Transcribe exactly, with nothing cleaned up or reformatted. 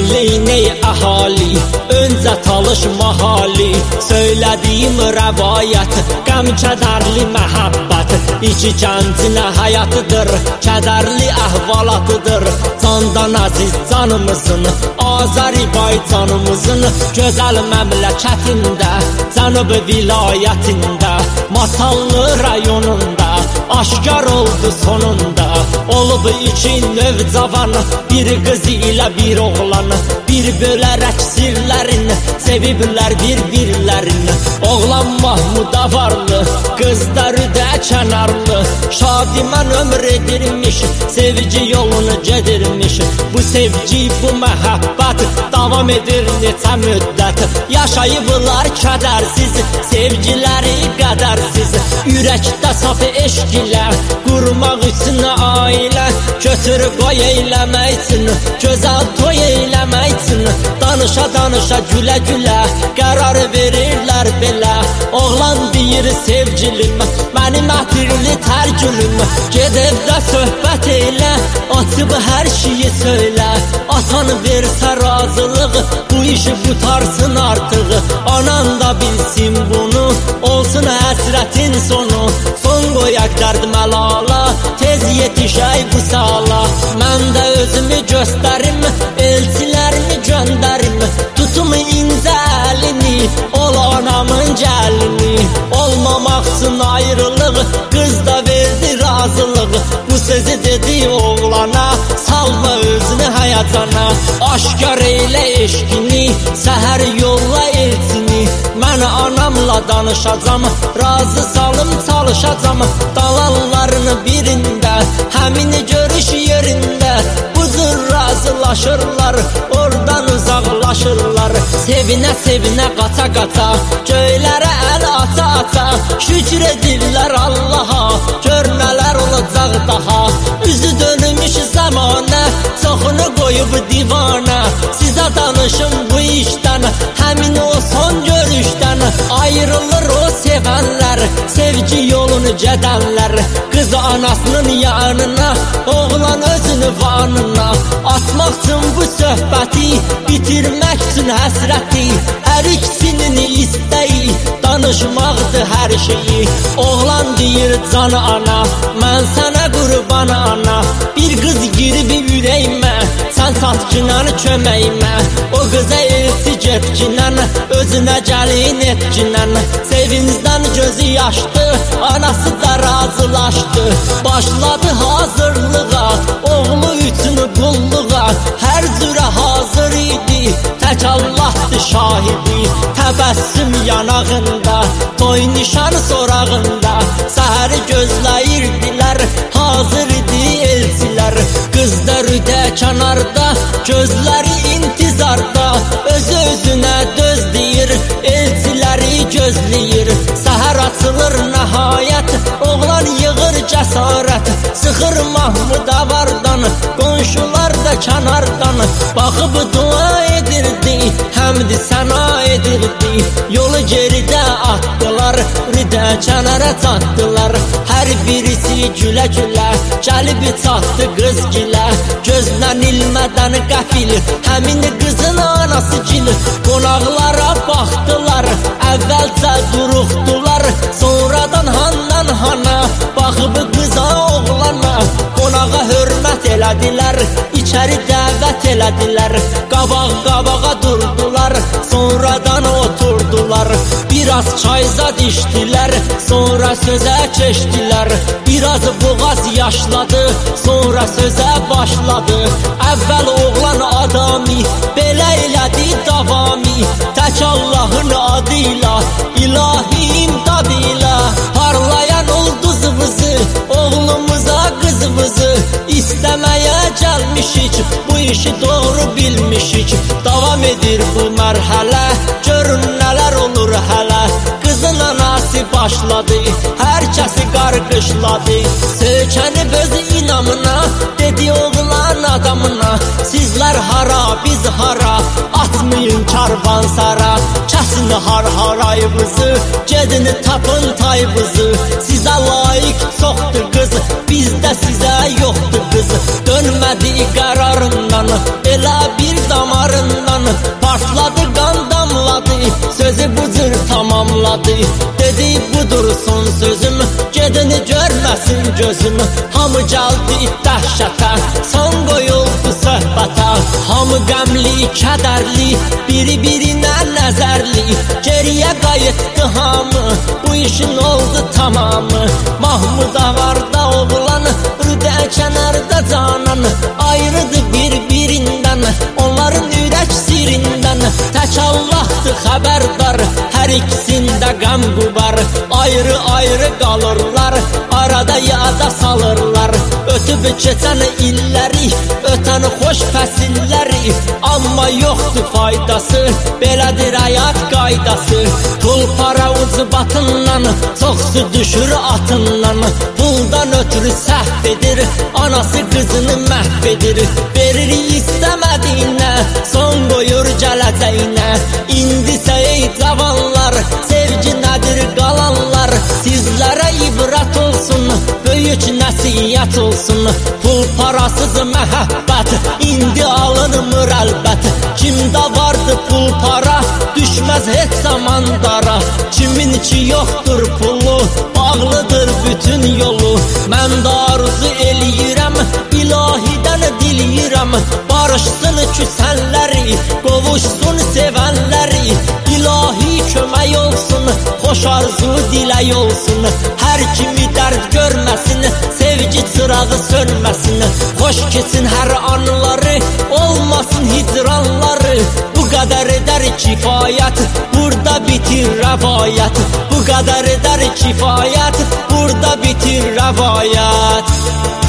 Dinleyin ey ahali, önce çalışma hali. Söylediğim rəvayət, qəm kədərli məhəbbət. İki gəncine hayatıdır, kədərli əhvalatıdır. Candan aziz canımızın, Azərbaycanımızın gözəl məmləkətində, Cənub vilayətində, Masallı rayonunda aşkar oldu sonunda. Olub iki növcavan, bir qız ilə bir oğlan, bir bölərək sirlərin, seviblər bir-birlərin. Oğlan Mahmud Avarlı, qız da Rüdə kənarlı, şadimən ömür edirmiş, sevgi yolunu gedirmiş. Bu sevgi, bu məhəbbət davam edir neçə müddət. Yaşayıblar kədərsiz, sevgiləri qədərsiz. Ürəkdə saf eşq ilə qurmaq üçün ailə, götür qoy eyləmək üçün, gözəl toy eyləmək üçün. Danışa danışa gülə gülə qərar verirlər belə. Oğlan deyir sevgilim, mənim ətirli tərgülüm, ged evdə söhbət eylə, açıb hər şeyi söylə. Atan versə razılıq, bu işi qutarsın artıq. Anan da bilsin bunu, olsun həsrətin sonu. Son qoyak dərd məlala, tez yetişək bu sala. Mən də özümü göstərim, elçilərimi göndərim. Tutum incə əlini, ol anamın gəlini. Olmamaq üçün ayrılıq, qız da verdi razılıq. Bu sözü dedi oğlana, salma özünü həyatana. Aşkar eylə eşqini, səhər yolla elçini. Mən anamla danışacam, razı salım çalışacam. Dalanlarını birində, həmini görüş yerində, bu cür razılaşırlar, oradan uzaqlaşırlar. Sevinə sevinə qaça qaça, göylərə əl aça aça, şükür edirlər Allaha, gör nələr olacaq daha. Üzü dönmüş zamanə, çoxunu qoyub divana. Sizə danışım bu işdən, həmin o son görüşdən. Ayrılır o sevənlər, sevgi yolunu gedənlər. Qız anasının yanına, oğlan özünü vanına. Atmaq üçün bu söhbəti, bitirmək üçün həsrəti. Hər ikisinin istəyi, danışmaqdır hər şeyi. Oğlan deyir can ana, mən sənə qurban ana. Bir qız girib ürəyimə, sən satkinan köməyimə. O qıza elçi getkinən, özünə gəlin etkinən. Sevincdən gözü yaşdı, anası da razılaşdı. Başladı hazırlığa, oğlu üçün qulluğa. Hər cürə hazır idi, tək Allahdı şahidi. Təbəssüm yanağında, toy nişan sorağında. Səhəri gözləyirdilər, hazır idi elçilər. Qız da Rüdə kənarda, gözləri intizarda. Özü özünə döz deyir, elçiləri gözləyir. Səhər açılır nəhayət, oğlan yığır cəsarət. Sıxır Mahmud Avardan, qonşular da kənardan. Baxıb dua edirdi, həmd səna edirdi. Yolu geridə atdılar, Rüdə kənara çatdılar. Hər birisi gülə gülə, gəlib çatdı qız gilə. Gözlənilmədən qəfil, həmin qızın anası gil. Qonaqlara baxdılar, əvvəlcə duruxdular. Sonradan handan hana, baxıb qıza oğlana. Qonağa hörmət elədilər, içəri dəvət elədilər. Qabaq-qabağa durdular, sonradan oturdular. Biraz çayzad içdilər, sonra sözə keçdilər. Biraz boğaz yaşladı, sonra sözə başladı. Əvvəl oğlan adami, belə elədi davami. Tək Allahın adıyla, ilahi imdadıyla. Parlayan ulduzumuzu, oğlumuza qızımızı istəməyə gəlmişik, bu işi doğru bilmişik. Davam edir bu mərhələ, görün nələr olur hələ. Qızın anası başladı, hər kəsi qarqışladı. Sökənib öz inamına, dedi oğlan adamına. Sizlər hara, biz hara, atmayın karvansara. Kəs Kəsin har harayımızı, gedin tapın tayımızı. Sizə layiq çoxdur qız, bizdə sizə yoxdur qız. Dönmədi qərarından, elə bir damarından. Partladı, qan damladı, sözü bu cür tamamladı. Dedi budur son sözüm, gedini görməsin gözüm. Hamı gəldi dəhşətə, son qoyuldu söhbətə. Hamı qəmli, kədərli, biri-birinə nəzərli. Geriyə qayıtdı hamı, bu işin oldu tamamı. Mahmuda varda oğlan, rüdə kənarda canan. Ayrıdı bir-birindən, onların ürək sirindən. Tək Allahdır xəbərdar, hər ikisində qəm qubar. Ayrı-ayrı qalırlar, arada yada salırlar. Ötüb keçən illəri, ötən xoş fəsilləri. Amma yoxdur faydası, belədir həyat qaydası. Pul para ucu batından, çoxsu düşür atından. Puldan ötürü səhv edir, anası qızını məhv edir. Verir istəmədiyinə, son qoyur gələcəyinə. İndisə ey cavanlar, sevgi nədir qalanlar. Sizlərə ibrət olsun, böyük nəsiyyət olsun. Pul parasız məhəbbət, indi alınmır əlbət. Kimdə vardı pul para, düşməz heç zaman dara. Kimin ki yoxdur pulu, bağlıdır bütün yolu. Mən də arzu eləyirəm, ilahidən diləyirəm. Barışsın küsənləri, qovuşsun sevənləri. İlahi kömək olsun, xoş arzu dilək olsun. Hər kimi dərd görməsin, sevgi çırağı sönməsin. Xoş keçsin hər anları, olmasın hicranları. Bu qədər edər kifayət, burada bitir rəvayət. Bu qədər edər kifayət, burada bitir rəvayət.